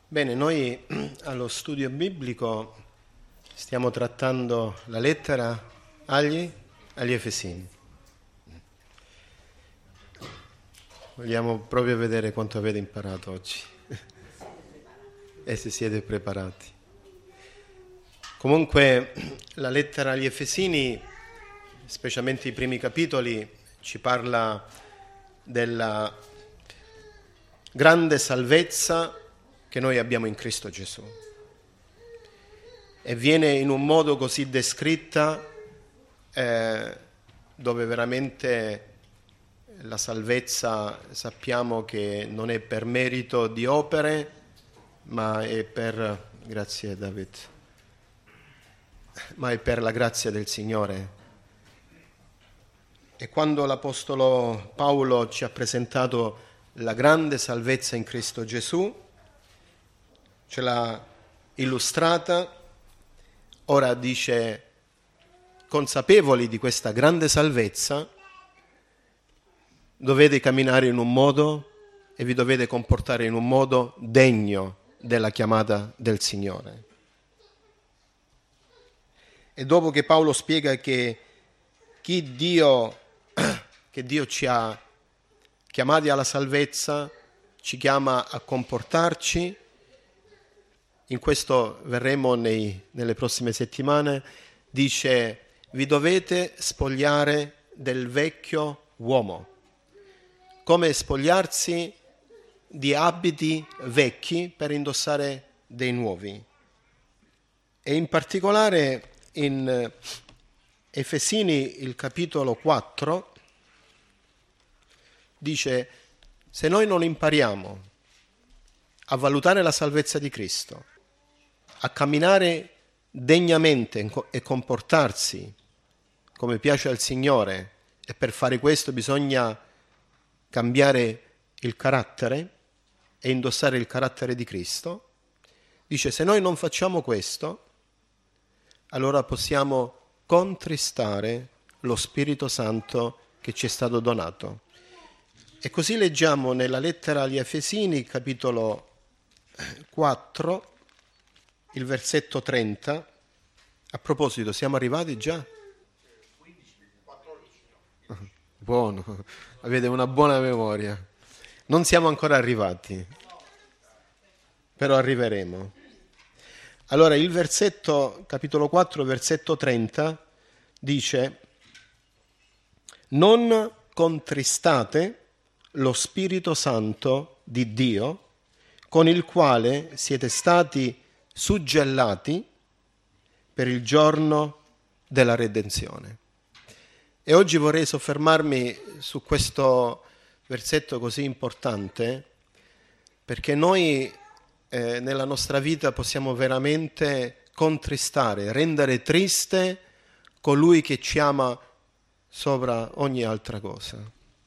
Bene, noi allo studio biblico stiamo trattando la lettera agli Efesini. Vogliamo proprio vedere quanto avete imparato oggi e se siete preparati. Comunque la lettera agli Efesini, specialmente i primi capitoli, ci parla della grande salvezza che noi abbiamo in Cristo Gesù, e viene in un modo così descritta dove veramente la salvezza sappiamo che non è per merito di opere, ma è per, grazie David, ma è per la grazia del Signore. E quando l'Apostolo Paolo ci ha presentato la grande salvezza in Cristo Gesù, ce l'ha illustrata, ora dice: consapevoli di questa grande salvezza, dovete camminare in un modo e vi dovete comportare in un modo degno della chiamata del Signore. E dopo che Paolo spiega che Dio ci ha chiamati alla salvezza, ci chiama a comportarci. In questo verremo nelle prossime settimane, dice: vi dovete spogliare del vecchio uomo. Come spogliarsi di abiti vecchi per indossare dei nuovi. E in particolare in Efesini, il capitolo 4, dice: se noi non impariamo a valutare la salvezza di Cristo, a camminare degnamente e comportarsi come piace al Signore, e per fare questo bisogna cambiare il carattere e indossare il carattere di Cristo, dice: se noi non facciamo questo, allora possiamo contristare lo Spirito Santo che ci è stato donato. E così leggiamo nella lettera agli Efesini, capitolo 4, il versetto 30. A proposito, siamo arrivati già? 14. Buono, avete una buona memoria. Non siamo ancora arrivati, però arriveremo. Allora, il versetto, capitolo 4, versetto 30, dice: non contristate lo Spirito Santo di Dio, con il quale siete stati suggellati per il giorno della redenzione. E oggi vorrei soffermarmi su questo versetto così importante, perché noi nella nostra vita possiamo veramente contristare, rendere triste colui che ci ama sopra ogni altra cosa.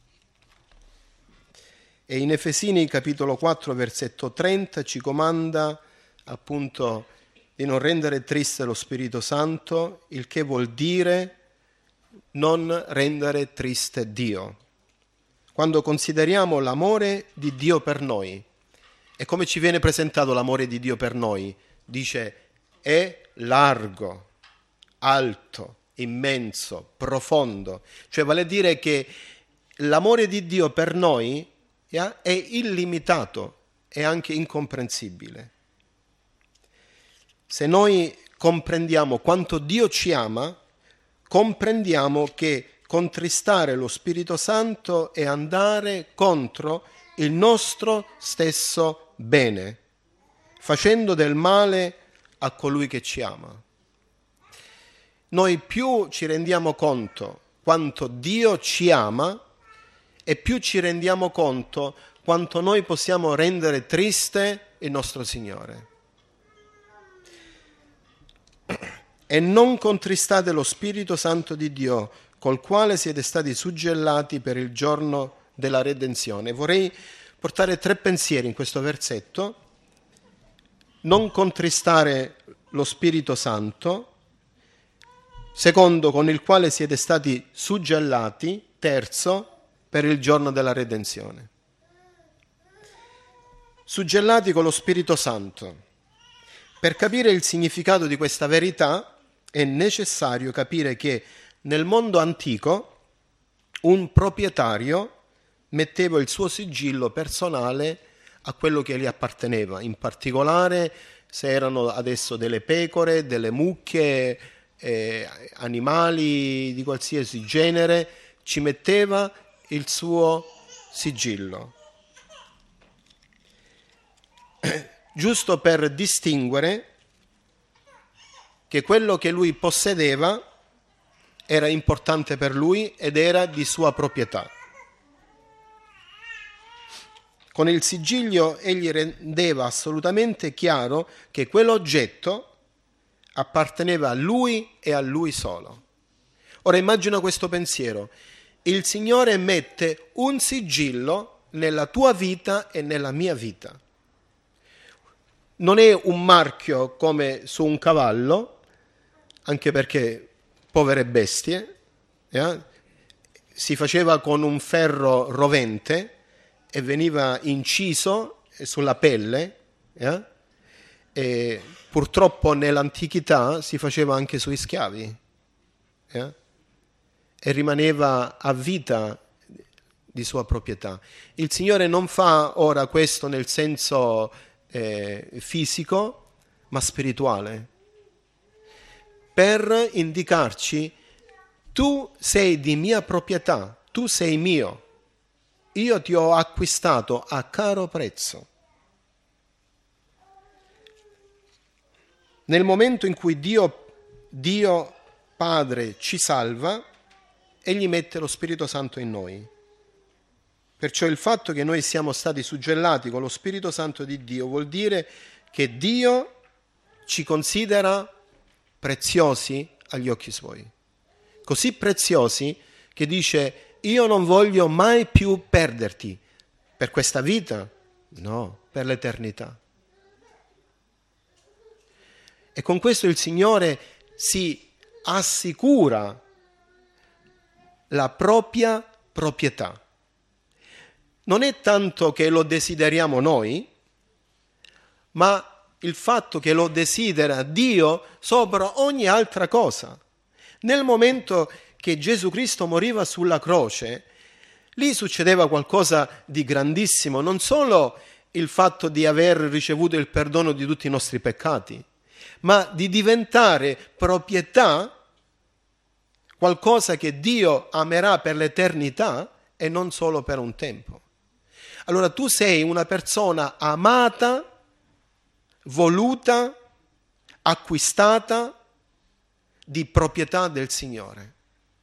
E in Efesini capitolo 4 versetto 30 ci comanda appunto di non rendere triste lo Spirito Santo, il che vuol dire non rendere triste Dio. Quando consideriamo l'amore di Dio per noi, e come ci viene presentato l'amore di Dio per noi, dice: è largo, alto, immenso, profondo. Cioè vale a dire che l'amore di Dio per noi è illimitato e anche incomprensibile. Se noi comprendiamo quanto Dio ci ama, comprendiamo che contristare lo Spirito Santo è andare contro il nostro stesso bene, facendo del male a colui che ci ama. Noi più ci rendiamo conto quanto Dio ci ama, e più ci rendiamo conto quanto noi possiamo rendere triste il nostro Signore. E non contristate lo Spirito Santo di Dio, col quale siete stati suggellati per il giorno della redenzione. Vorrei portare 3 pensieri in questo versetto. Non contristare lo Spirito Santo. Secondo, con il quale siete stati suggellati. Terzo, per il giorno della redenzione. suggellati con lo Spirito Santo. Per capire il significato di questa verità è necessario capire che nel mondo antico un proprietario metteva il suo sigillo personale a quello che gli apparteneva, in particolare se erano adesso delle pecore, delle mucche, animali di qualsiasi genere, ci metteva il suo sigillo, giusto per distinguere che quello che lui possedeva era importante per lui ed era di sua proprietà. Con il sigiglio egli rendeva assolutamente chiaro che quell'oggetto apparteneva a lui e a lui solo. Ora immagina questo pensiero: il Signore mette un sigillo nella tua vita e nella mia vita. Non è un marchio come su un cavallo, anche perché povere bestie, si faceva con un ferro rovente e veniva inciso sulla pelle, e purtroppo nell'antichità si faceva anche sui schiavi, e rimaneva a vita di sua proprietà. Il Signore non fa ora questo nel senso fisico, ma spirituale, per indicarci: tu sei di mia proprietà, tu sei mio, io ti ho acquistato a caro prezzo. Nel momento in cui Dio Padre ci salva, Egli mette lo Spirito Santo in noi. Perciò il fatto che noi siamo stati suggellati con lo Spirito Santo di Dio vuol dire che Dio ci considera preziosi agli occhi Suoi. Così preziosi che dice: io non voglio mai più perderti. Per questa vita? No, per l'eternità. E con questo il Signore si assicura la propria proprietà. Non è tanto che lo desideriamo noi, ma il fatto che lo desidera Dio sopra ogni altra cosa. Nel momento che Gesù Cristo moriva sulla croce, lì succedeva qualcosa di grandissimo, non solo il fatto di aver ricevuto il perdono di tutti i nostri peccati, ma di diventare proprietà, qualcosa che Dio amerà per l'eternità e non solo per un tempo. Allora tu sei una persona amata, voluta, acquistata, di proprietà del Signore.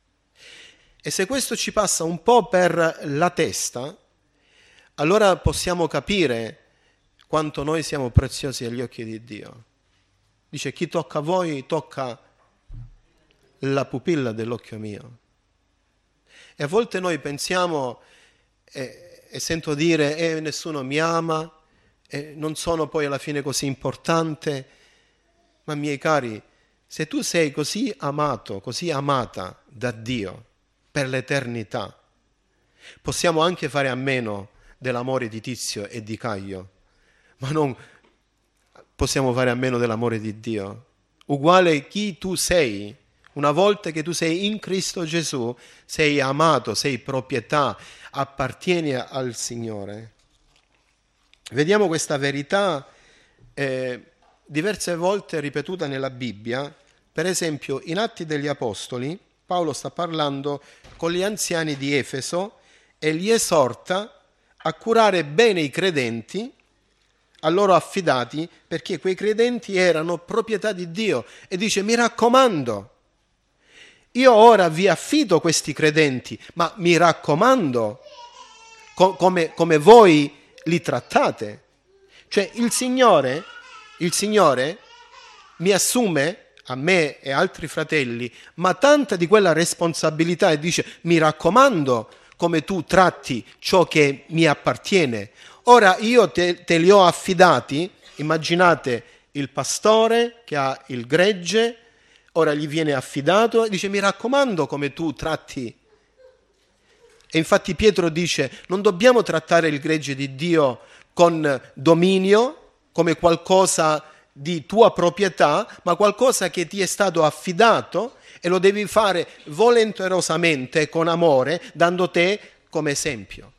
E se questo ci passa un po' per la testa, allora possiamo capire quanto noi siamo preziosi agli occhi di Dio. Dice: chi tocca a voi tocca la pupilla dell'occhio mio. E a volte noi pensiamo e sento dire: nessuno mi ama, non sono poi alla fine così importante. Ma miei cari, se tu sei così amato, così amata da Dio per l'eternità, possiamo anche fare a meno dell'amore di Tizio e di Caio, ma non possiamo fare a meno dell'amore di Dio. Uguale chi tu sei, una volta che tu sei in Cristo Gesù, sei amato, sei proprietà, appartieni al Signore. Vediamo questa verità diverse volte ripetuta nella Bibbia. Per esempio, in Atti degli Apostoli, Paolo sta parlando con gli anziani di Efeso e li esorta a curare bene i credenti a loro affidati, perché quei credenti erano proprietà di Dio. E dice: mi raccomando, io ora vi affido questi credenti, ma mi raccomando come voi li trattate. Cioè il Signore mi assume, a me e altri fratelli, ma tanta di quella responsabilità, e dice: mi raccomando come tu tratti ciò che mi appartiene. Ora io te li ho affidati. Immaginate il pastore che ha il gregge, ora gli viene affidato e dice: mi raccomando come tu tratti. E infatti Pietro dice: non dobbiamo trattare il gregge di Dio con dominio, come qualcosa di tua proprietà, ma qualcosa che ti è stato affidato e lo devi fare volenterosamente, con amore, dando te come esempio.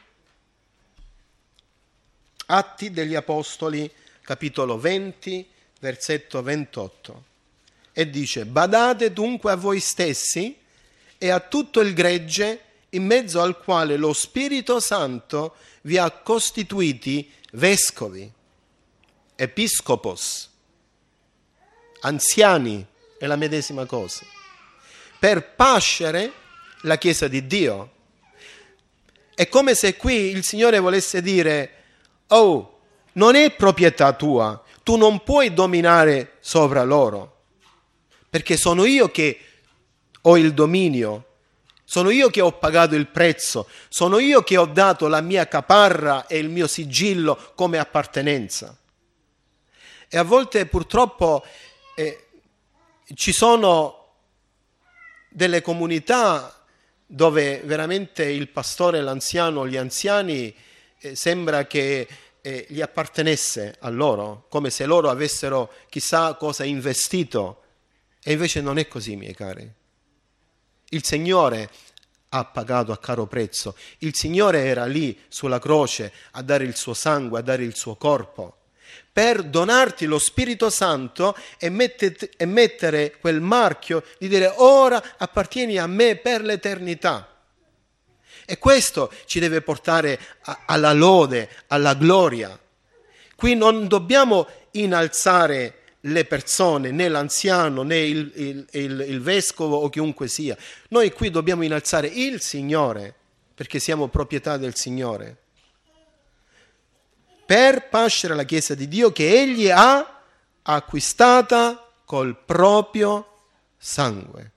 Atti degli Apostoli, capitolo 20, versetto 28. E dice: badate dunque a voi stessi e a tutto il gregge in mezzo al quale lo Spirito Santo vi ha costituiti vescovi, episcopos, anziani, è la medesima cosa, per pascere la Chiesa di Dio. È come se qui il Signore volesse dire: oh, non è proprietà tua, tu non puoi dominare sopra loro, perché sono io che ho il dominio, sono io che ho pagato il prezzo, sono io che ho dato la mia caparra e il mio sigillo come appartenenza. E a volte purtroppo ci sono delle comunità dove veramente il pastore, l'anziano, gli anziani sembra che gli appartenesse a loro, come se loro avessero chissà cosa investito, e invece non è così, miei cari. Il Signore ha pagato a caro prezzo, il Signore era lì sulla croce a dare il suo sangue, a dare il suo corpo, per donarti lo Spirito Santo e mettere quel marchio di dire: ora appartieni a me per l'eternità. E questo ci deve portare alla lode, alla gloria. Qui non dobbiamo innalzare le persone, né l'anziano, né il vescovo o chiunque sia. Noi qui dobbiamo innalzare il Signore, perché siamo proprietà del Signore, per pascere la Chiesa di Dio che Egli ha acquistata col proprio sangue.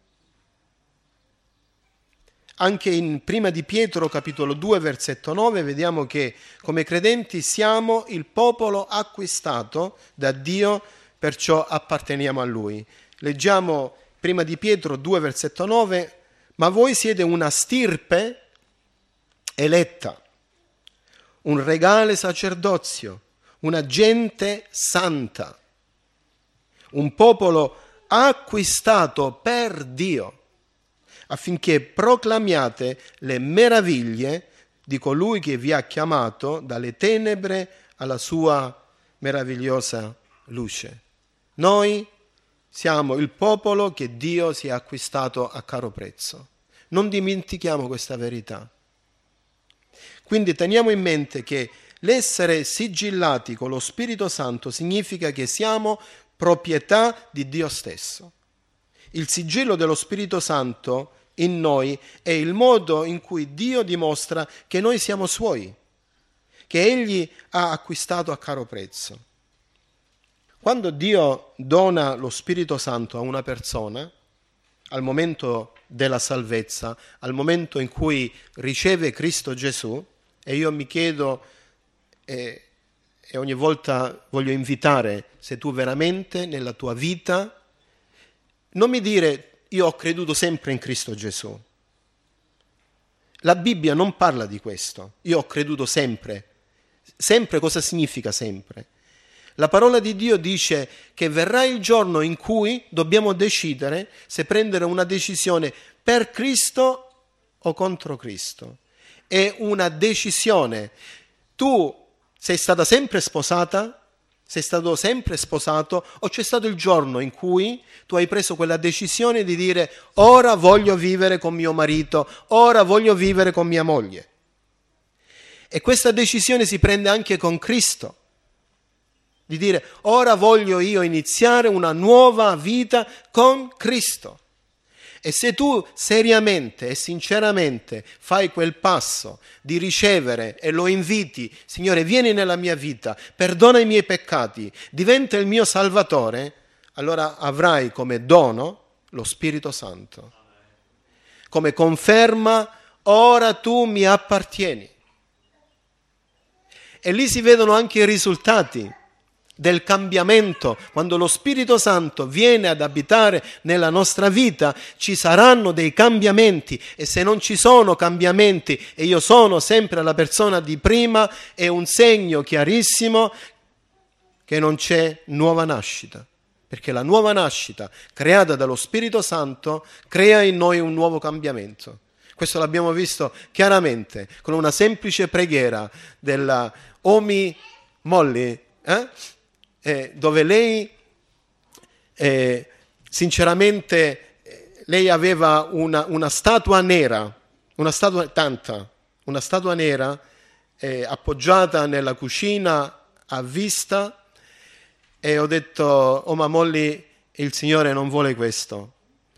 Anche in Prima di Pietro, capitolo 2, versetto 9, vediamo che come credenti siamo il popolo acquistato da Dio, perciò apparteniamo a Lui. Leggiamo Prima di Pietro 2, versetto 9: ma voi siete una stirpe eletta, un regale sacerdozio, una gente santa, un popolo acquistato per Dio, affinché proclamiate le meraviglie di colui che vi ha chiamato dalle tenebre alla sua meravigliosa luce. Noi siamo il popolo che Dio si è acquistato a caro prezzo. Non dimentichiamo questa verità. Quindi teniamo in mente che l'essere sigillati con lo Spirito Santo significa che siamo proprietà di Dio stesso. Il sigillo dello Spirito Santo in noi è il modo in cui Dio dimostra che noi siamo Suoi, che Egli ha acquistato a caro prezzo. Quando Dio dona lo Spirito Santo a una persona, al momento della salvezza, al momento in cui riceve Cristo Gesù, e io mi chiedo e ogni volta voglio invitare, se tu veramente nella tua vita, non mi dire: io ho creduto sempre in Cristo Gesù. La Bibbia non parla di questo. Io ho creduto sempre. Sempre cosa significa sempre? La parola di Dio dice che verrà il giorno in cui dobbiamo decidere se prendere una decisione per Cristo o contro Cristo. È una decisione. Tu sei stata sempre sposata? Sei stato sempre sposato, o c'è stato il giorno in cui tu hai preso quella decisione di dire: ora voglio vivere con mio marito, ora voglio vivere con mia moglie? E questa decisione si prende anche con Cristo, di dire: ora voglio io iniziare una nuova vita con Cristo. E se tu seriamente e sinceramente fai quel passo di ricevere e lo inviti: Signore, vieni nella mia vita, perdona i miei peccati, diventa il mio Salvatore, allora avrai come dono lo Spirito Santo, come conferma: ora tu mi appartieni. E lì si vedono anche i risultati. del cambiamento. Quando lo Spirito Santo viene ad abitare nella nostra vita, ci saranno dei cambiamenti, e se non ci sono cambiamenti e io sono sempre la persona di prima, è un segno chiarissimo che non c'è nuova nascita, perché la nuova nascita creata dallo Spirito Santo crea in noi un nuovo cambiamento. Questo l'abbiamo visto chiaramente con una semplice preghiera della Omi Molly, dove lei sinceramente lei aveva una statua nera, una statua nera appoggiata nella cucina a vista, e ho detto: oh, ma Molly, il Signore non vuole questo,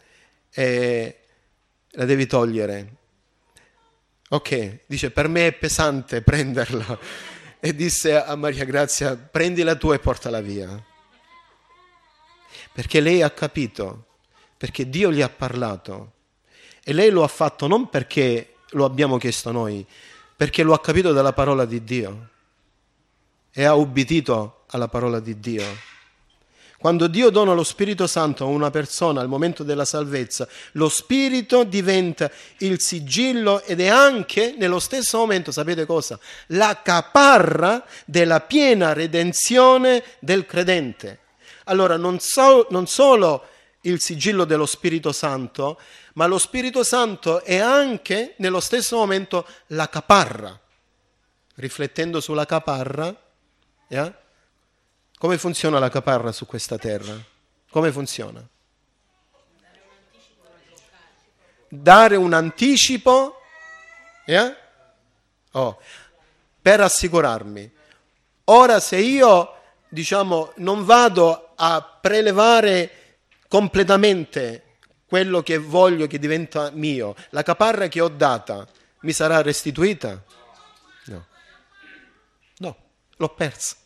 la devi togliere. Ok, dice, per me è pesante prenderla. E disse a Maria Grazia: prendila tu e portala via. Perché lei ha capito, perché Dio gli ha parlato, e lei lo ha fatto non perché lo abbiamo chiesto noi, perché lo ha capito dalla parola di Dio e ha ubbidito alla parola di Dio. Quando Dio dona lo Spirito Santo a una persona al momento della salvezza, lo Spirito diventa il sigillo ed è anche, nello stesso momento, sapete cosa? La caparra della piena redenzione del credente. Allora, non solo il sigillo dello Spirito Santo, ma lo Spirito Santo è anche, nello stesso momento, la caparra. Riflettendo sulla caparra, come funziona la caparra su questa terra? Come funziona? Dare un anticipo per assicurarmi. Ora, se io, non vado a prelevare completamente quello che voglio che diventa mio, la caparra che ho data mi sarà restituita? No, l'ho persa.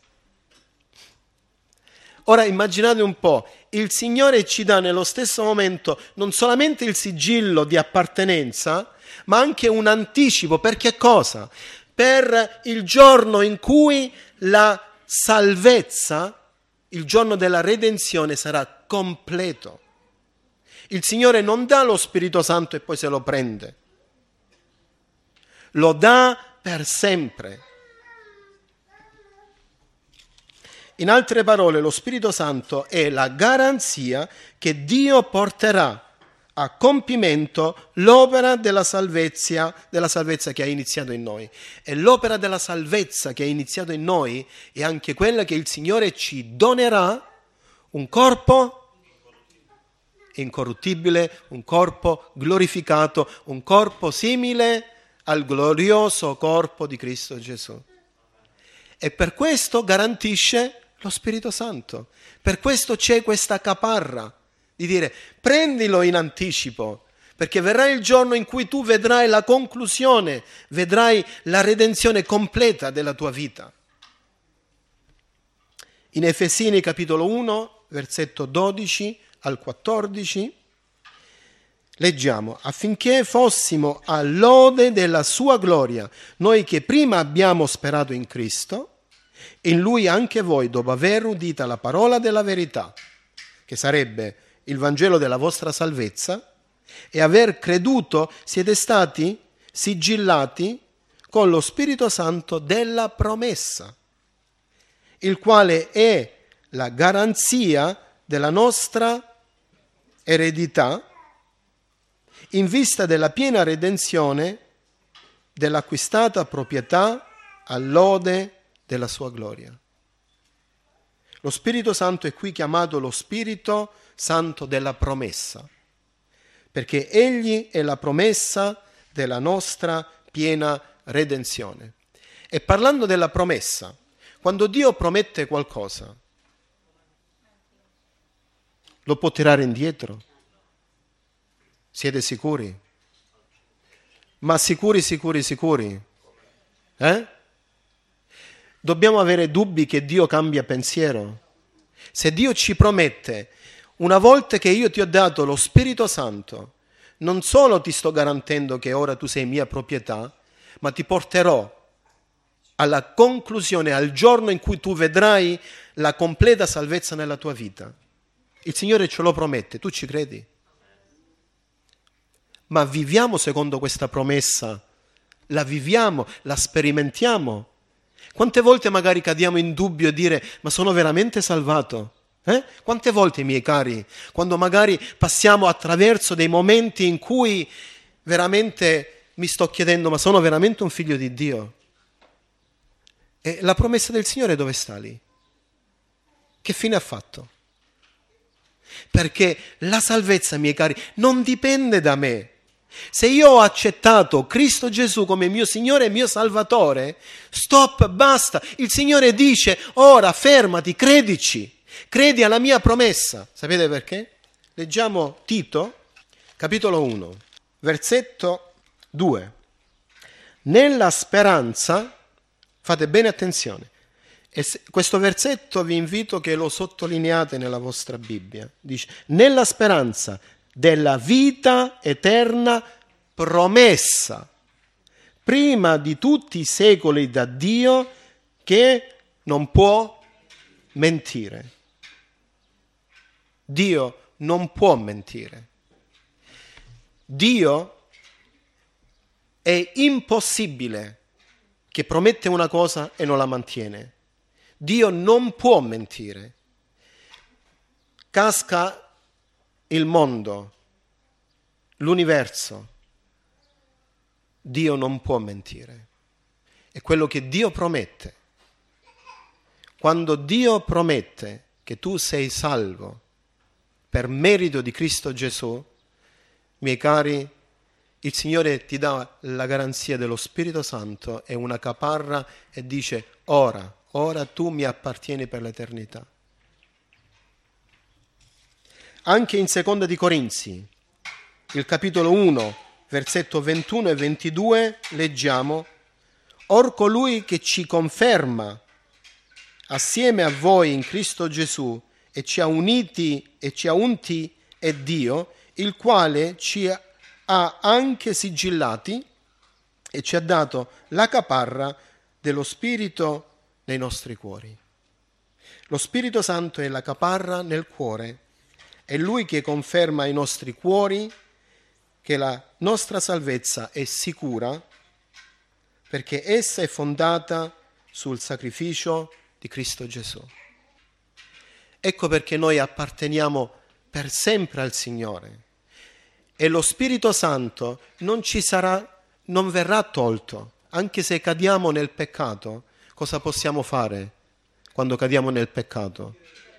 Ora immaginate un po', il Signore ci dà nello stesso momento non solamente il sigillo di appartenenza, ma anche un anticipo. Per che cosa? Per il giorno in cui la salvezza, il giorno della redenzione, sarà completo. Il Signore non dà lo Spirito Santo e poi se lo prende. Lo dà per sempre. In altre parole, lo Spirito Santo è la garanzia che Dio porterà a compimento l'opera della salvezza che ha iniziato in noi. E l'opera della salvezza che ha iniziato in noi è anche quella che il Signore ci donerà un corpo incorruttibile, un corpo glorificato, un corpo simile al glorioso corpo di Cristo Gesù. E per questo garantisce lo Spirito Santo. Per questo c'è questa caparra di dire: prendilo in anticipo, perché verrà il giorno in cui tu vedrai la conclusione, vedrai la redenzione completa della tua vita. In Efesini capitolo 1, versetto 12 al 14, leggiamo: affinché fossimo a lode della sua gloria, noi che prima abbiamo sperato in Cristo, in Lui anche voi, dopo aver udita la parola della verità, che sarebbe il Vangelo della vostra salvezza, e aver creduto, siete stati sigillati con lo Spirito Santo della promessa, il quale è la garanzia della nostra eredità in vista della piena redenzione dell'acquistata proprietà all'ode della sua gloria. Lo Spirito Santo è qui chiamato lo Spirito Santo della promessa, perché Egli è la promessa della nostra piena redenzione. E parlando della promessa, quando Dio promette qualcosa, lo può tirare indietro? Siete sicuri? Ma sicuri? Dobbiamo avere dubbi che Dio cambia pensiero? Se Dio ci promette, una volta che io ti ho dato lo Spirito Santo, non solo ti sto garantendo che ora tu sei mia proprietà, ma ti porterò alla conclusione, al giorno in cui tu vedrai la completa salvezza nella tua vita. Il Signore ce lo promette, tu ci credi? Ma viviamo secondo questa promessa? La viviamo, la sperimentiamo? Quante volte magari cadiamo in dubbio e dire, ma sono veramente salvato? Quante volte, miei cari, quando magari passiamo attraverso dei momenti in cui veramente mi sto chiedendo, ma sono veramente un figlio di Dio? E la promessa del Signore dove sta lì? Che fine ha fatto? Perché la salvezza, miei cari, non dipende da me. Se io ho accettato Cristo Gesù come mio Signore e mio Salvatore, stop, basta. Il Signore dice, ora fermati, credici, credi alla mia promessa. Sapete perché? Leggiamo Tito, capitolo 1, versetto 2. Nella speranza, fate bene attenzione, e questo versetto vi invito che lo sottolineiate nella vostra Bibbia. Dice, nella speranza della vita eterna promessa, prima di tutti i secoli da Dio che non può mentire. Dio non può mentire. Dio è impossibile che promette una cosa e non la mantiene. Dio non può mentire. Casca il mondo, l'universo. Dio non può mentire. È quello che Dio promette. Quando Dio promette che tu sei salvo per merito di Cristo Gesù, miei cari, il Signore ti dà la garanzia dello Spirito Santo e una caparra e dice, ora tu mi appartieni per l'eternità. Anche in Seconda di Corinzi, il capitolo 1, versetto 21 e 22, leggiamo, or colui che ci conferma assieme a voi in Cristo Gesù e ci ha uniti è Dio, il quale ci ha anche sigillati e ci ha dato la caparra dello Spirito nei nostri cuori. Lo Spirito Santo è la caparra nel cuore, è Lui che conferma ai nostri cuori che la nostra salvezza è sicura perché essa è fondata sul sacrificio di Cristo Gesù. Ecco perché noi apparteniamo per sempre al Signore e lo Spirito Santo non verrà tolto, anche se cadiamo nel peccato. Cosa possiamo fare quando cadiamo nel peccato?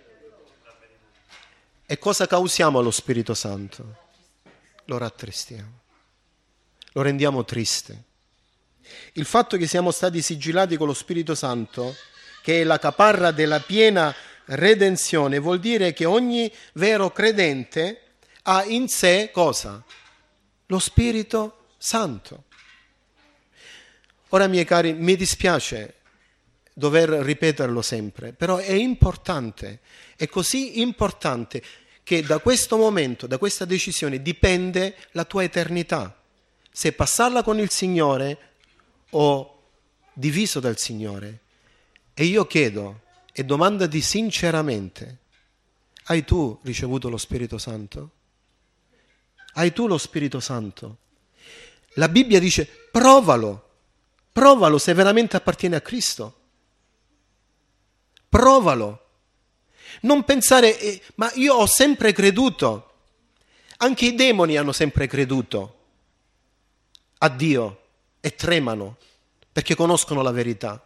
E cosa causiamo allo Spirito Santo? Lo rattristiamo, lo rendiamo triste. Il fatto che siamo stati sigillati con lo Spirito Santo, che è la caparra della piena redenzione, vuol dire che ogni vero credente ha in sé cosa? Lo Spirito Santo. Ora, miei cari, mi dispiace dover ripeterlo sempre, però è importante, è così importante che da questo momento, da questa decisione dipende la tua eternità. Se passarla con il Signore o diviso dal Signore. E io chiedo e domandati sinceramente, hai tu ricevuto lo Spirito Santo? Hai tu lo Spirito Santo? La Bibbia dice provalo se veramente appartiene a Cristo. Provalo. Non pensare, ma io ho sempre creduto. Anche i demoni hanno sempre creduto a Dio e tremano perché conoscono la verità.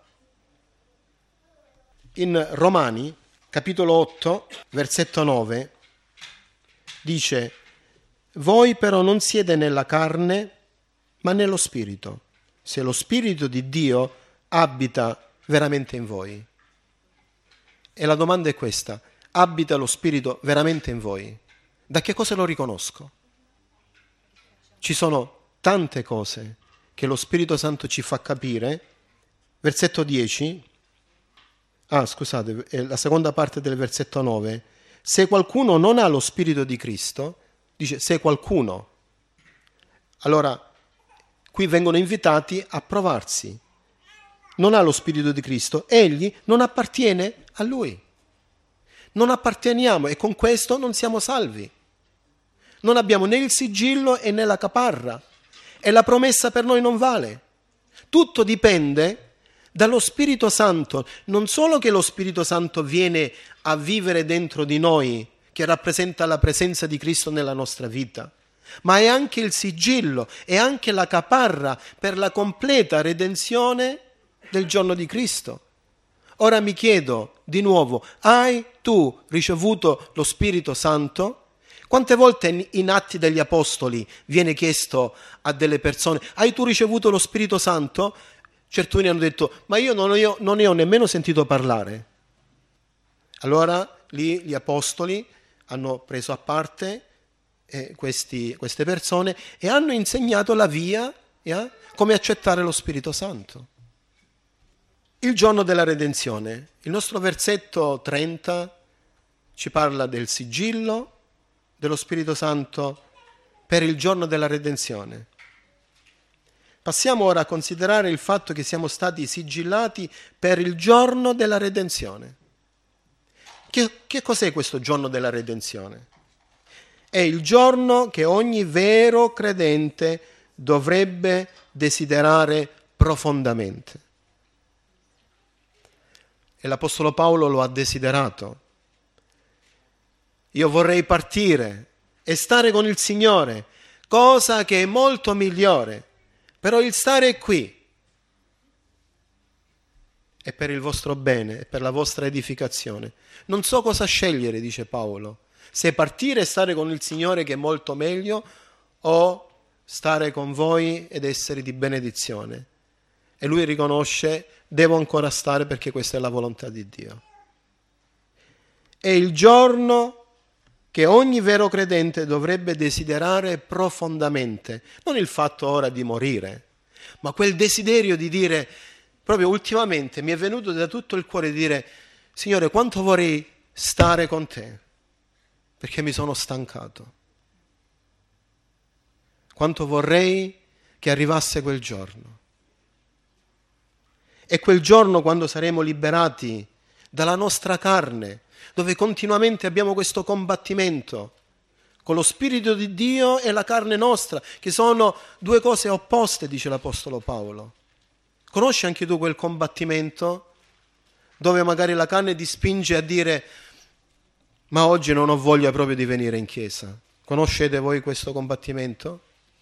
In Romani, capitolo 8, versetto 9, dice: voi però non siete nella carne, ma nello Spirito, se lo Spirito di Dio abita veramente in voi. E la domanda è questa: abita lo Spirito veramente in voi? Da che cosa lo riconosco? Ci sono tante cose che lo Spirito Santo ci fa capire. Versetto 10, è la seconda parte del versetto 9. Se qualcuno non ha lo Spirito di Cristo, dice se qualcuno, allora qui vengono invitati a provarsi. non ha lo Spirito di Cristo, egli non appartiene a Lui. Non apparteniamo e con questo non siamo salvi. Non abbiamo né il sigillo e né la caparra e la promessa per noi non vale. Tutto dipende dallo Spirito Santo. Non solo che lo Spirito Santo viene a vivere dentro di noi, che rappresenta la presenza di Cristo nella nostra vita, ma è anche il sigillo, è anche la caparra per la completa redenzione del giorno di Cristo. Ora mi chiedo di nuovo, hai tu ricevuto lo Spirito Santo? Quante volte in Atti degli Apostoli viene chiesto a delle persone, hai tu ricevuto lo Spirito Santo? Certuni hanno detto, ma io non ne ho nemmeno sentito parlare. Allora lì gli Apostoli hanno preso a parte queste persone e hanno insegnato la via come accettare lo Spirito Santo. Il giorno della redenzione, il nostro versetto 30 ci parla del sigillo dello Spirito Santo per il giorno della redenzione. Passiamo ora a considerare il fatto che siamo stati sigillati per il giorno della redenzione. Che cos'è questo giorno della redenzione? È il giorno che ogni vero credente dovrebbe desiderare profondamente. E l'Apostolo Paolo lo ha desiderato. Io vorrei partire e stare con il Signore, cosa che è molto migliore, però il stare qui è per il vostro bene, è per la vostra edificazione. Non so cosa scegliere, dice Paolo, se partire e stare con il Signore, che è molto meglio, o stare con voi ed essere di benedizione. E lui riconosce, devo ancora stare perché questa è la volontà di Dio. È il giorno che ogni vero credente dovrebbe desiderare profondamente, non il fatto ora di morire, ma quel desiderio di dire, proprio ultimamente mi è venuto da tutto il cuore di dire, Signore, quanto vorrei stare con te, perché mi sono stancato. Quanto vorrei che arrivasse quel giorno. E quel giorno quando saremo liberati dalla nostra carne, dove continuamente abbiamo questo combattimento con lo Spirito di Dio e la carne nostra, che sono due cose opposte, dice l'Apostolo Paolo. Conosci anche tu quel combattimento dove magari la carne ti spinge a dire ma oggi non ho voglia proprio di venire in chiesa? Conoscete voi questo combattimento?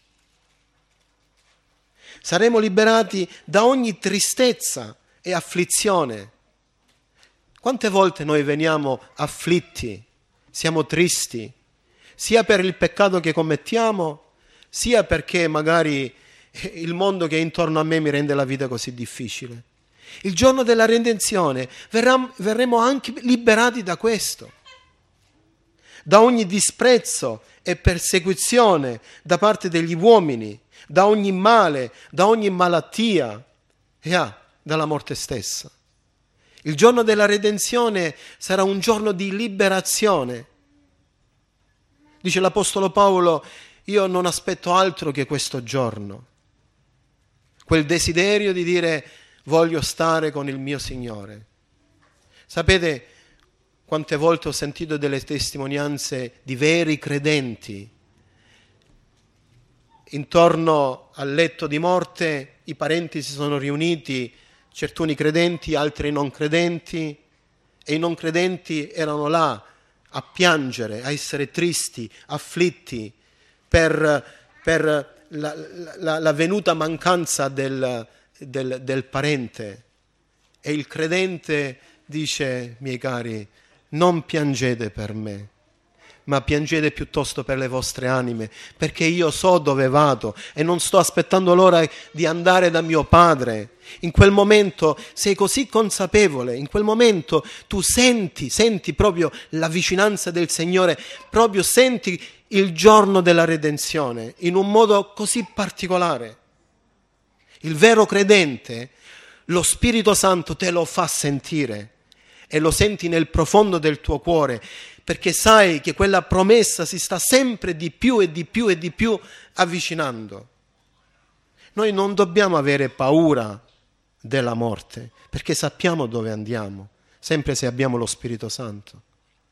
Saremo liberati da ogni tristezza e afflizione. Quante volte noi veniamo afflitti, siamo tristi, sia per il peccato che commettiamo, sia perché magari il mondo che è intorno a me mi rende la vita così difficile. Il giorno della redenzione verremo anche liberati da questo, da ogni disprezzo e persecuzione da parte degli uomini, da ogni male, da ogni malattia e dalla morte stessa. Il giorno della redenzione sarà un giorno di liberazione. Dice l'Apostolo Paolo, io non aspetto altro che questo giorno. Quel desiderio di dire voglio stare con il mio Signore. Sapete quante volte ho sentito delle testimonianze di veri credenti. Intorno al letto di morte i parenti si sono riuniti, certuni credenti, altri non credenti, e i non credenti erano là a piangere, a essere tristi, afflitti per la venuta mancanza del parente. E il credente dice, miei cari, non piangete per me, ma piangete piuttosto per le vostre anime, perché io so dove vado e non sto aspettando l'ora di andare da mio Padre. In quel momento sei così consapevole, in quel momento tu senti proprio la vicinanza del Signore, proprio senti il giorno della redenzione in un modo così particolare. Il vero credente, lo Spirito Santo te lo fa sentire e lo senti nel profondo del tuo cuore, perché sai che quella promessa si sta sempre di più e di più e di più avvicinando. Noi non dobbiamo avere paura della morte, perché sappiamo dove andiamo, sempre se abbiamo lo Spirito Santo.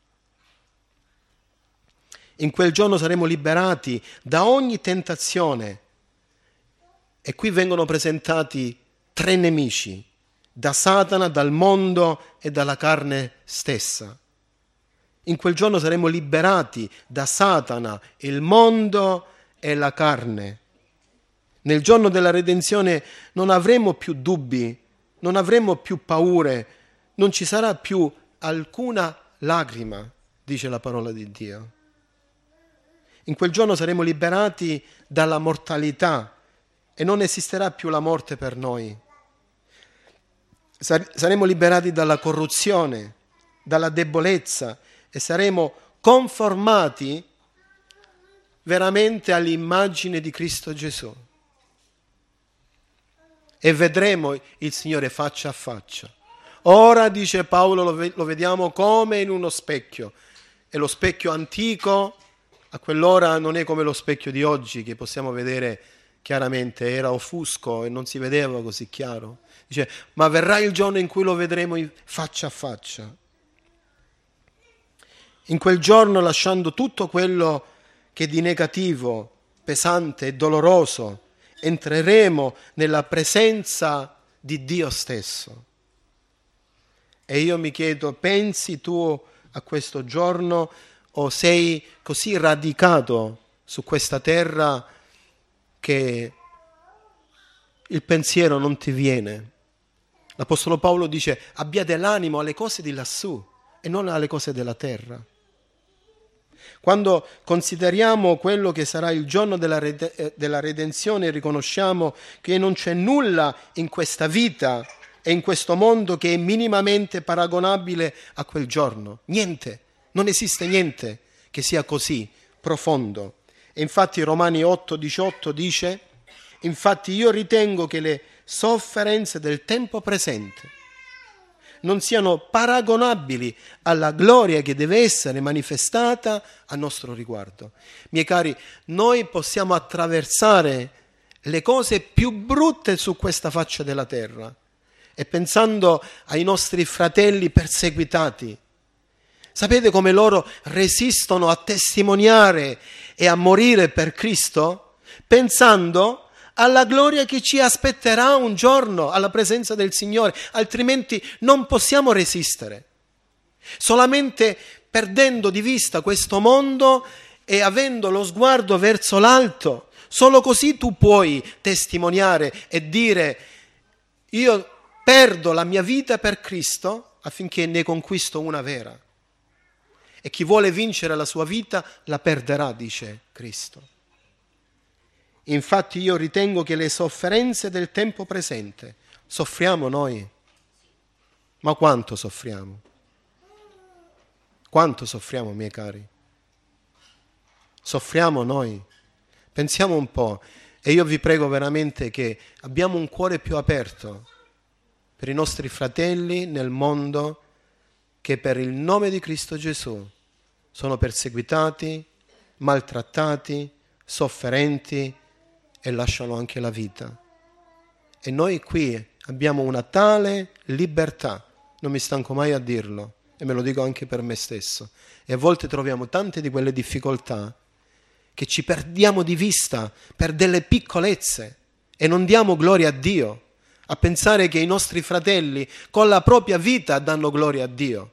In quel giorno saremo liberati da ogni tentazione. E qui vengono presentati 3 nemici, da Satana, dal mondo e dalla carne stessa. In quel giorno saremo liberati da Satana, il mondo e la carne. Nel giorno della redenzione non avremo più dubbi, non avremo più paure, non ci sarà più alcuna lacrima, dice la parola di Dio. In quel giorno saremo liberati dalla mortalità e non esisterà più la morte per noi. Saremo liberati dalla corruzione, dalla debolezza e saremo conformati veramente all'immagine di Cristo Gesù. E vedremo il Signore faccia a faccia. Ora, dice Paolo, lo vediamo come in uno specchio. E lo specchio antico a quell'ora non è come lo specchio di oggi, che possiamo vedere chiaramente, era offusco e non si vedeva così chiaro. Dice, ma verrà il giorno in cui lo vedremo faccia a faccia. In quel giorno, lasciando tutto quello che di negativo, pesante e doloroso, entreremo nella presenza di Dio stesso. E io mi chiedo, pensi tu a questo giorno o sei così radicato su questa terra che il pensiero non ti viene? L'Apostolo Paolo dice, abbiate l'animo alle cose di lassù e non alle cose della terra. Quando consideriamo quello che sarà il giorno della redenzione, riconosciamo che non c'è nulla in questa vita e in questo mondo che è minimamente paragonabile a quel giorno. Niente, non esiste niente che sia così profondo. E infatti Romani 8,18 dice, infatti io ritengo che le sofferenze del tempo presente non siano paragonabili alla gloria che deve essere manifestata a nostro riguardo. Miei cari, noi possiamo attraversare le cose più brutte su questa faccia della terra e pensando ai nostri fratelli perseguitati, sapete come loro resistono a testimoniare e a morire per Cristo? Pensando alla gloria che ci aspetterà un giorno alla presenza del Signore, altrimenti non possiamo resistere. Solamente perdendo di vista questo mondo e avendo lo sguardo verso l'alto, solo così tu puoi testimoniare e dire io perdo la mia vita per Cristo affinché ne conquisto una vera. E chi vuole vincere la sua vita la perderà, dice Cristo. Infatti io ritengo che le sofferenze del tempo presente, soffriamo noi, ma quanto soffriamo? Quanto soffriamo, miei cari? Soffriamo noi. Pensiamo un po', e io vi prego veramente che abbiamo un cuore più aperto per i nostri fratelli nel mondo che per il nome di Cristo Gesù sono perseguitati, maltrattati, sofferenti e lasciano anche la vita. E noi qui abbiamo una tale libertà, non mi stanco mai a dirlo, e me lo dico anche per me stesso, e a volte troviamo tante di quelle difficoltà che ci perdiamo di vista per delle piccolezze e non diamo gloria a Dio, a pensare che i nostri fratelli con la propria vita danno gloria a Dio.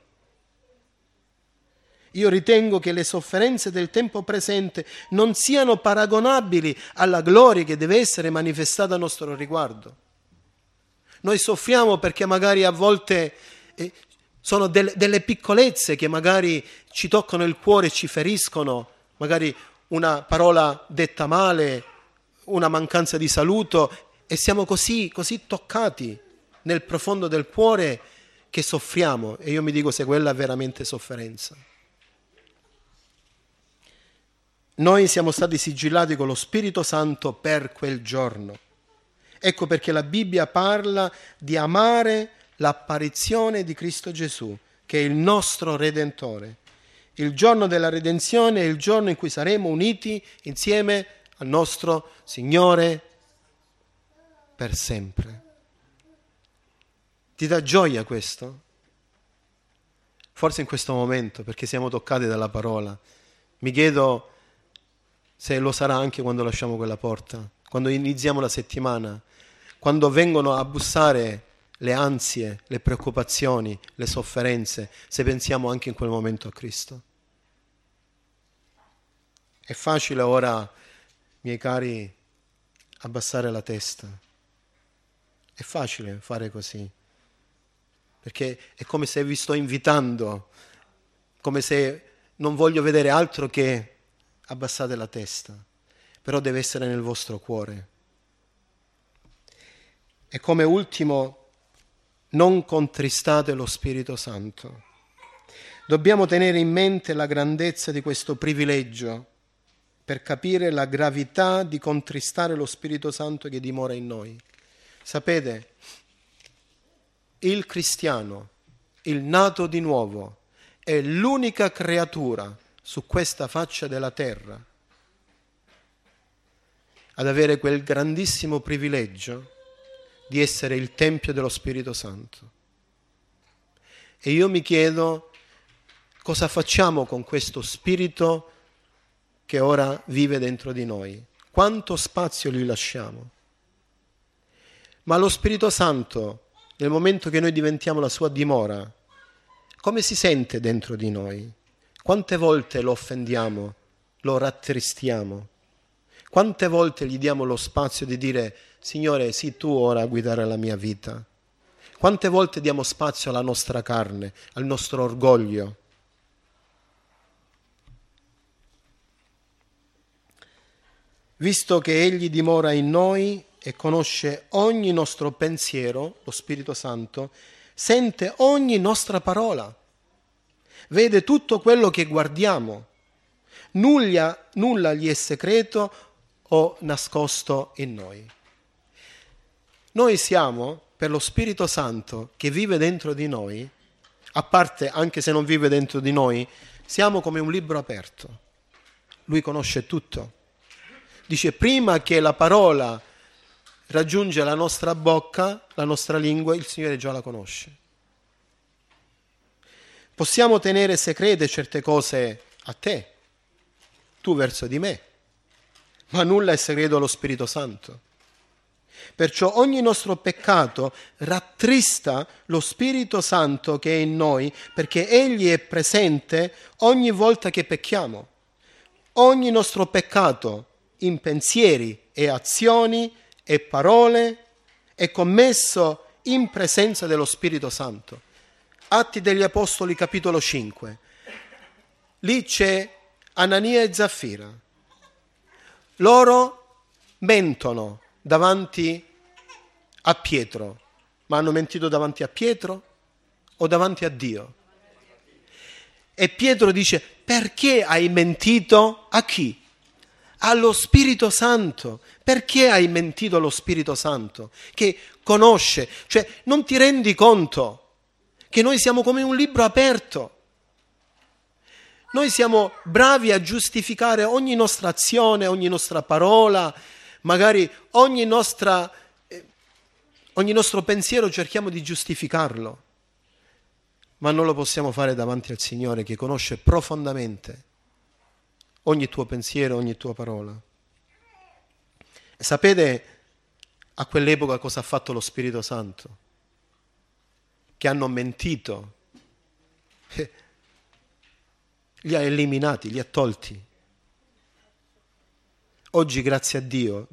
Io ritengo che le sofferenze del tempo presente non siano paragonabili alla gloria che deve essere manifestata a nostro riguardo. Noi soffriamo perché magari a volte sono delle piccolezze che magari ci toccano il cuore e ci feriscono, magari una parola detta male, una mancanza di saluto, e siamo così toccati nel profondo del cuore che soffriamo. E io mi dico se quella è veramente sofferenza. Noi siamo stati sigillati con lo Spirito Santo per quel giorno. Ecco perché la Bibbia parla di amare l'apparizione di Cristo Gesù, che è il nostro Redentore. Il giorno della redenzione è il giorno in cui saremo uniti insieme al nostro Signore per sempre. Ti dà gioia questo? Forse in questo momento, perché siamo toccati dalla parola. Mi chiedo se lo sarà anche quando lasciamo quella porta, quando iniziamo la settimana, quando vengono a bussare le ansie, le preoccupazioni, le sofferenze, se pensiamo anche in quel momento a Cristo. È facile ora, miei cari, abbassare la testa. È facile fare così, perché è come se vi sto invitando, come se non voglio vedere altro che abbassate la testa, però deve essere nel vostro cuore. E come ultimo, non contristate lo Spirito Santo. Dobbiamo tenere in mente la grandezza di questo privilegio per capire la gravità di contristare lo Spirito Santo che dimora in noi. Sapete, il cristiano, il nato di nuovo, è l'unica creatura su questa faccia della terra ad avere quel grandissimo privilegio di essere il Tempio dello Spirito Santo. E io mi chiedo cosa facciamo con questo Spirito che ora vive dentro di noi. Quanto spazio gli lasciamo? Ma lo Spirito Santo, nel momento che noi diventiamo la sua dimora, come si sente dentro di noi? Quante volte lo offendiamo, lo rattristiamo? Quante volte gli diamo lo spazio di dire: Signore, sii tu ora a guidare la mia vita? Quante volte diamo spazio alla nostra carne, al nostro orgoglio? Visto che Egli dimora in noi e conosce ogni nostro pensiero, lo Spirito Santo, sente ogni nostra parola, vede tutto quello che guardiamo, nulla gli è segreto o nascosto in noi. Noi siamo, per lo Spirito Santo che vive dentro di noi, a parte anche se non vive dentro di noi, siamo come un libro aperto. Lui conosce tutto. Dice, prima che la parola raggiunge la nostra bocca, la nostra lingua, il Signore già la conosce. Possiamo tenere segrete certe cose a te, tu verso di me, ma nulla è segreto allo Spirito Santo. Perciò ogni nostro peccato rattrista lo Spirito Santo che è in noi, perché Egli è presente ogni volta che pecchiamo. Ogni nostro peccato in pensieri e azioni e parole è commesso in presenza dello Spirito Santo. Atti degli Apostoli capitolo 5. Lì c'è Anania e Zaffira. Loro mentono davanti a Pietro, ma hanno mentito davanti a Pietro o davanti a Dio? E Pietro dice: perché hai mentito a chi? Allo Spirito Santo. Perché hai mentito allo Spirito Santo che conosce? Cioè, non ti rendi conto che noi siamo come un libro aperto? Noi siamo bravi a giustificare ogni nostra azione, ogni nostra parola, magari ogni nostro pensiero cerchiamo di giustificarlo, ma non lo possiamo fare davanti al Signore che conosce profondamente ogni tuo pensiero, ogni tua parola. E sapete a quell'epoca cosa ha fatto lo Spirito Santo? Che hanno mentito, li ha eliminati, li ha tolti. Oggi grazie a Dio,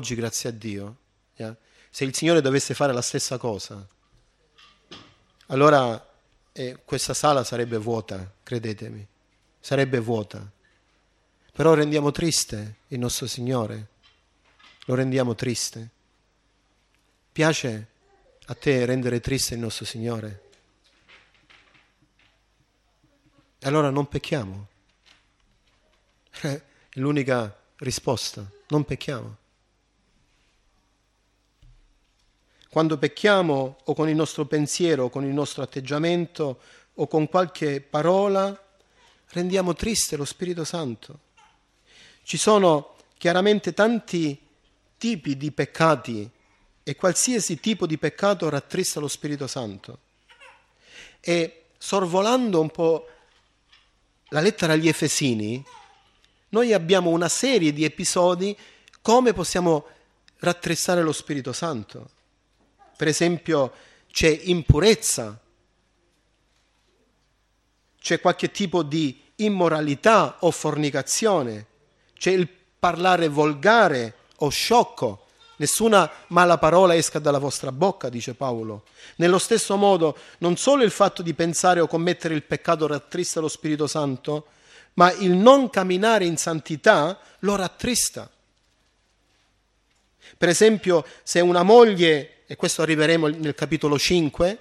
se il Signore dovesse fare la stessa cosa, allora questa sala sarebbe vuota, credetemi, sarebbe vuota. Però rendiamo triste il nostro Signore, lo rendiamo triste. Piace a te rendere triste il nostro Signore? E allora non pecchiamo. È l'unica risposta, non pecchiamo. Quando pecchiamo o con il nostro pensiero, o con il nostro atteggiamento o con qualche parola, rendiamo triste lo Spirito Santo. Ci sono chiaramente tanti tipi di peccati e qualsiasi tipo di peccato rattrista lo Spirito Santo. E sorvolando un po' la lettera agli Efesini, noi abbiamo una serie di episodi come possiamo rattristare lo Spirito Santo. Per esempio c'è impurezza, c'è qualche tipo di immoralità o fornicazione, c'è il parlare volgare o sciocco. Nessuna mala parola esca dalla vostra bocca, dice Paolo. Nello stesso modo, non solo il fatto di pensare o commettere il peccato rattrista lo Spirito Santo, ma il non camminare in santità lo rattrista. Per esempio, se una moglie, e questo arriveremo nel capitolo 5,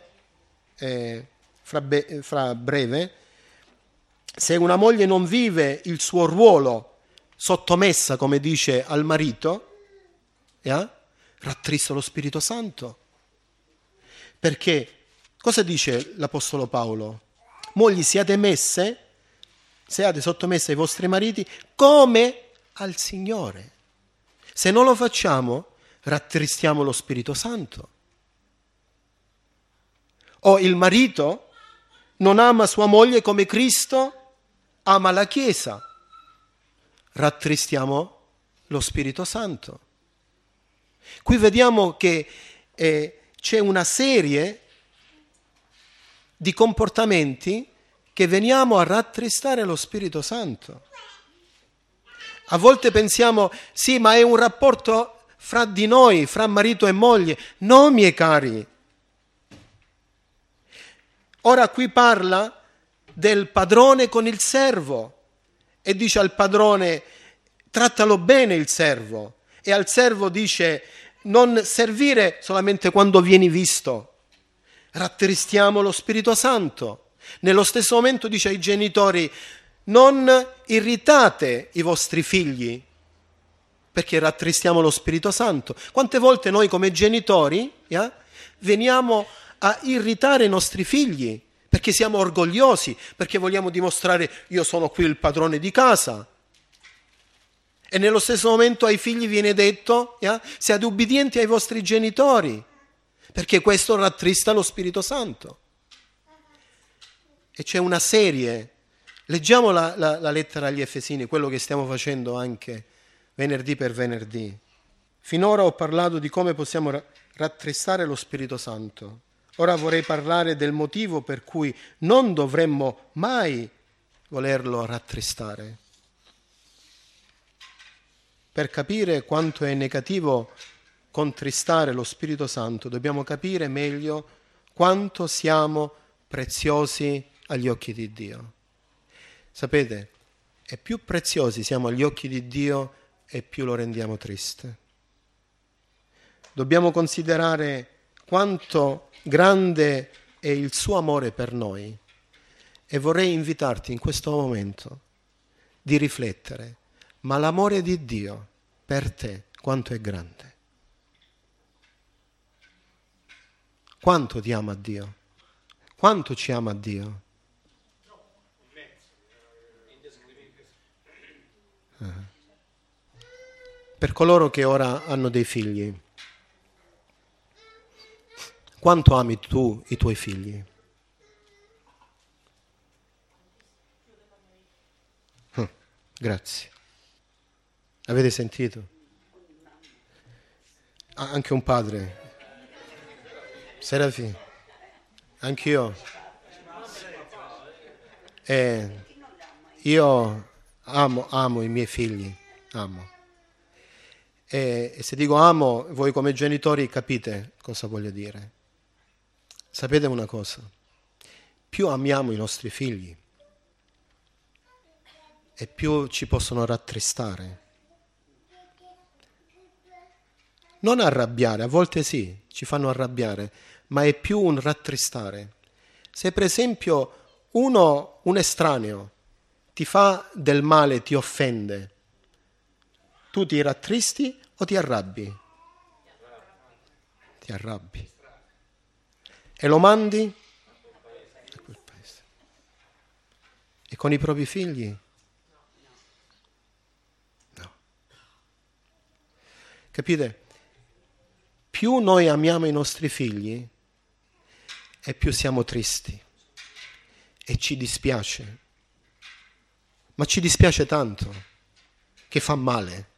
fra breve, se una moglie non vive il suo ruolo sottomessa, come dice, al marito, rattrista lo Spirito Santo. Perché cosa dice l'Apostolo Paolo? Mogli, siate sottomesse ai vostri mariti come al Signore. Se non lo facciamo, rattristiamo lo Spirito Santo. O il marito non ama sua moglie come Cristo ama la Chiesa. Rattristiamo lo Spirito Santo. Qui vediamo che c'è una serie di comportamenti che veniamo a rattristare lo Spirito Santo. A volte pensiamo, sì, ma è un rapporto fra di noi, fra marito e moglie. No, miei cari. Ora qui parla del padrone con il servo e dice al padrone, trattalo bene il servo. E al servo dice, non servire solamente quando vieni visto. Rattristiamo lo Spirito Santo. Nello stesso momento dice ai genitori, non irritate i vostri figli, perché rattristiamo lo Spirito Santo. Quante volte noi come genitori veniamo a irritare i nostri figli, perché siamo orgogliosi, perché vogliamo dimostrare io sono qui il padrone di casa. E nello stesso momento ai figli viene detto, siate ubbidienti ai vostri genitori, perché questo rattrista lo Spirito Santo. E c'è una serie, leggiamo la lettera agli Efesini, quello che stiamo facendo anche venerdì per venerdì. Finora ho parlato di come possiamo rattristare lo Spirito Santo. Ora vorrei parlare del motivo per cui non dovremmo mai volerlo rattristare. Per capire quanto è negativo contristare lo Spirito Santo, dobbiamo capire meglio quanto siamo preziosi agli occhi di Dio. Sapete, e più preziosi siamo agli occhi di Dio e più lo rendiamo triste. Dobbiamo considerare quanto grande è il suo amore per noi e vorrei invitarti in questo momento di riflettere, ma l'amore di Dio per te quanto è grande? Quanto ti ama Dio? Quanto ci ama Dio? Per coloro che ora hanno dei figli, quanto ami tu i tuoi figli? Grazie. Avete sentito? Anche un padre. Serafì, anch'io. Io amo i miei figli, amo. E se dico amo, voi come genitori capite cosa voglio dire. Sapete una cosa? Più amiamo i nostri figli e più ci possono rattristare. Non arrabbiare, a volte sì, ci fanno arrabbiare, ma è più un rattristare. Se per esempio un estraneo ti fa del male, ti offende, tu ti rattristi o ti arrabbi? Ti arrabbi. E lo mandi a quel paese. E con i propri figli? No. Capite? più noi amiamo i nostri figli e più siamo tristi e ci dispiace. Ma ci dispiace tanto, che fa male.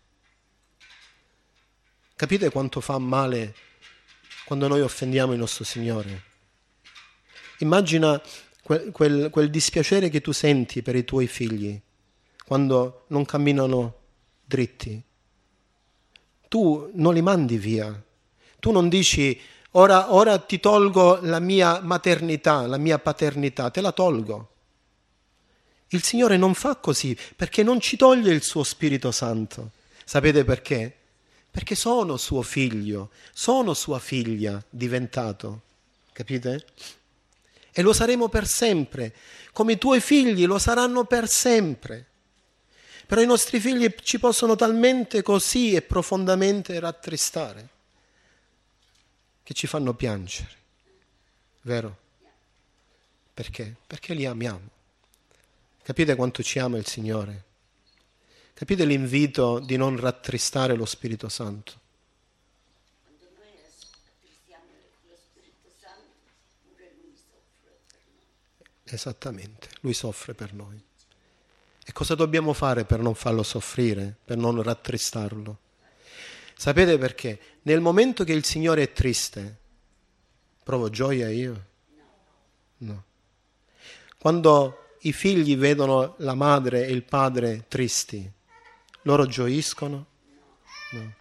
Capite quanto fa male quando noi offendiamo il nostro Signore? Immagina quel dispiacere che tu senti per i tuoi figli quando non camminano dritti. Tu non li mandi via. Tu non dici ora ti tolgo la mia maternità, la mia paternità, te la tolgo. Il Signore non fa così perché non ci toglie il suo Spirito Santo. Sapete perché? Perché sono suo figlio, sono sua figlia diventato. Capite? E lo saremo per sempre, come i tuoi figli lo saranno per sempre. Però i nostri figli ci possono talmente così e profondamente rattristare che ci fanno piangere. Vero? Perché? Perché li amiamo. Capite quanto ci ama il Signore? Capite l'invito di non rattristare lo Spirito Santo? Quando noi attristiamo lo Spirito Santo, pure Lui soffre per noi. Esattamente, Lui soffre per noi. E cosa dobbiamo fare per non farlo soffrire, per non rattristarlo? Sapete perché? Nel momento che il Signore è triste, provo gioia io? No. Quando i figli vedono la madre e il padre tristi, loro gioiscono? No.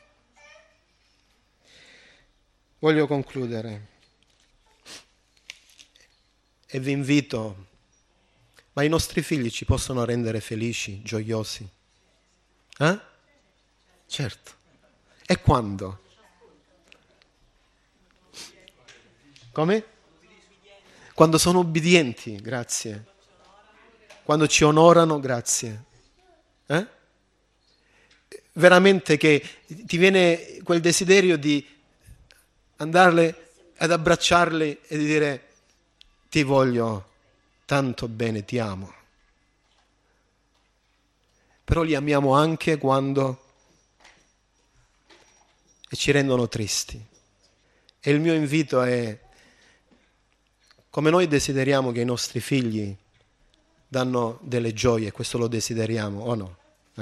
Voglio concludere e vi invito, ma i nostri figli ci possono rendere felici, gioiosi? Certo. E quando? Come? Quando sono obbedienti, grazie. Quando ci onorano, grazie. Veramente che ti viene quel desiderio di andarle ad abbracciarli e di dire ti voglio tanto bene, ti amo. Però li amiamo anche quando ci rendono tristi. E il mio invito è, come noi desideriamo che i nostri figli danno delle gioie, questo lo desideriamo, o no?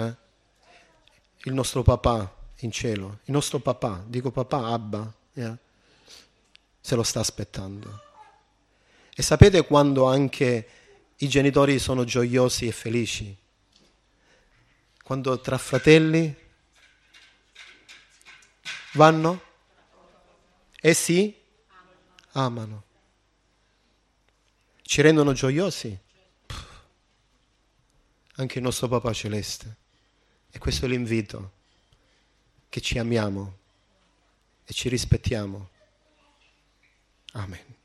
Il nostro papà in cielo, il nostro papà, dico papà, Abba, se lo sta aspettando. E sapete quando anche i genitori sono gioiosi e felici? Quando tra fratelli vanno e si amano. Ci rendono gioiosi? Anche il nostro Papà Celeste. E questo è l'invito, che ci amiamo e ci rispettiamo. Amen.